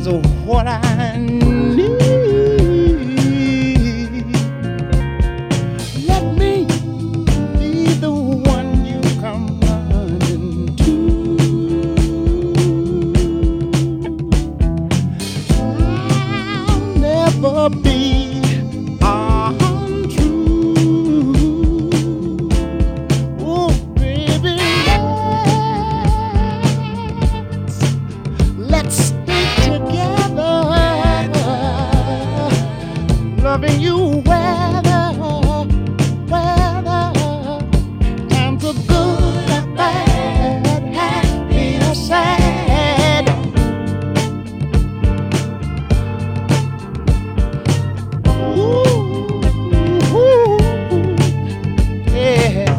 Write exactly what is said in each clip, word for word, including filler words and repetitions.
is what I need. Let me be the one you come running to. I'll never be untrue. Oh, baby, let's stay together, loving you weather, weather. Times are good and bad, happy or sad. Ooh, ooh, yeah.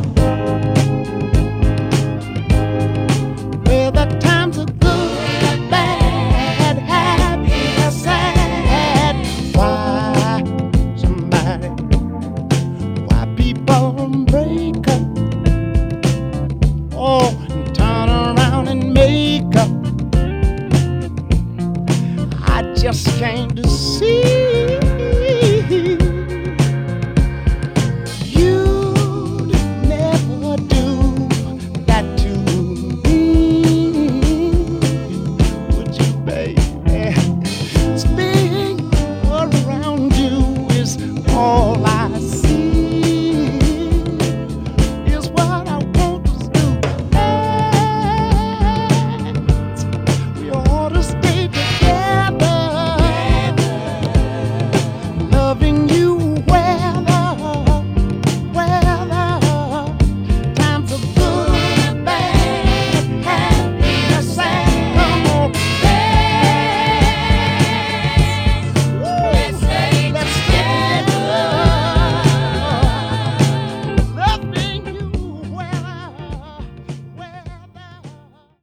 Well, the times are good, bad, happy or sad. Why somebody, why people break up? Oh, and turn around and make up. I just can't see.